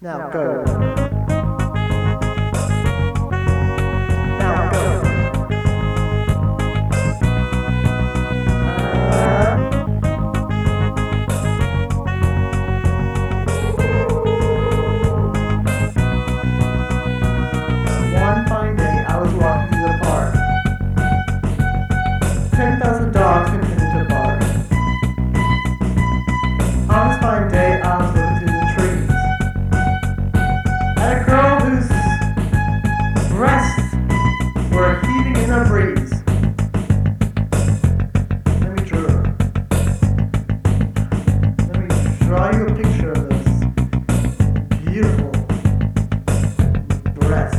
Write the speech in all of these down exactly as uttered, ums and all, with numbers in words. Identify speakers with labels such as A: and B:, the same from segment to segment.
A: Now go. Now go. Uh, One fine day, I was walking through the park. Ten thousand dogs came into the park. On this fine day, I was looking through the trees at a girl whose breasts were heaving in a breeze. Let me draw. Let me draw you a picture of this beautiful breasts.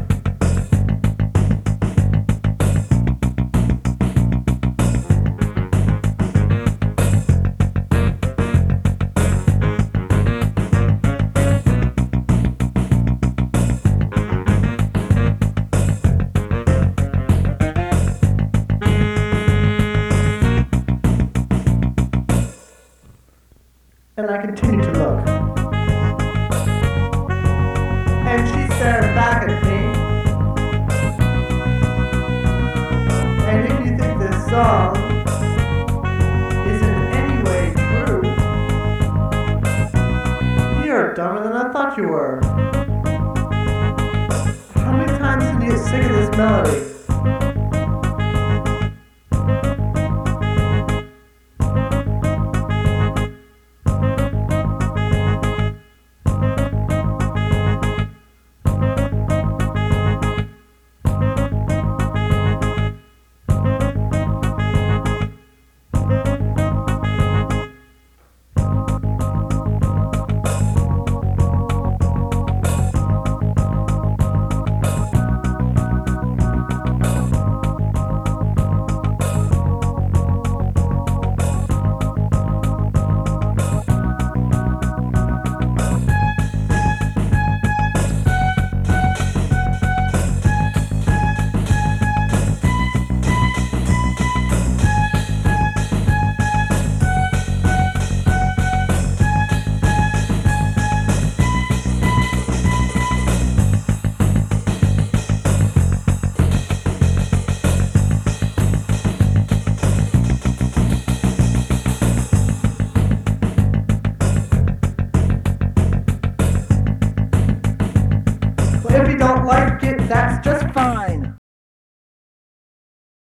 A: And I continued to look. And she stared back at me. And if you think this song is in any way true, you're dumber than I thought you were. How many times can you sing this melody?